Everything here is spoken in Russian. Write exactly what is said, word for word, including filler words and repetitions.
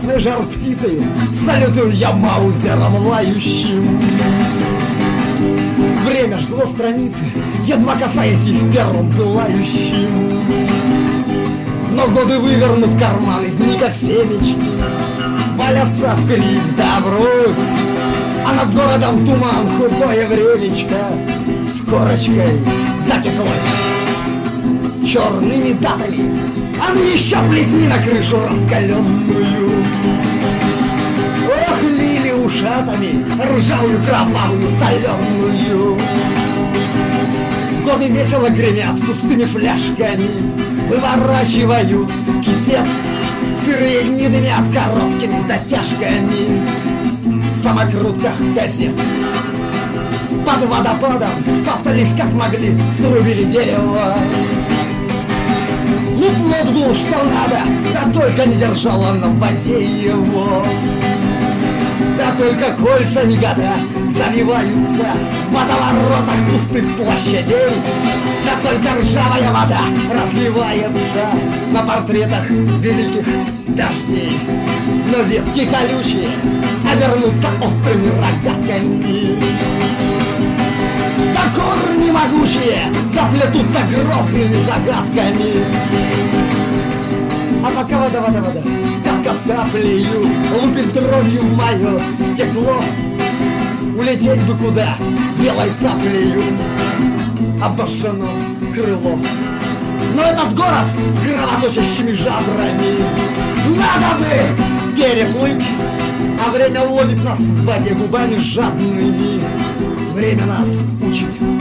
красной жар птицей салютую я маузером лающим. Время жгло страницы, едва касаясь их первым пылающим. Но годы вывернут карманы, дни как семечки валятся в крик, да брось. А над городом туман, худое времечко с корочкой запеклось черными датами. А ну еще плесни на крышу раскаленную. Ох, лили ушатами ржавую, кровавую, соленую. Годы весело гремят пустыми фляжками, выворачивают кисет, сырые дни дымят короткими затяжками в самокрутках газет. Под водопадом спасались как могли, срубили дерево. Ну, плод был что надо, да только не держала на воде его. Да только кольца не года завиваются в водоворотах пустых площадей. Да только ржавая вода разливается на портретах великих дождей. Но ветки колючие обернутся острыми рогатками. Да корни могучие заплетутся грозными загадками. А пока вода, вода, вода, капка каплею лупит дробью в мое стекло. Улететь бы куда белой цаплею обожжено крыло. Но этот город с кровоточащими жадрами надо бы переплыть. А время ловит нас в воде губами жадными. Время нас учит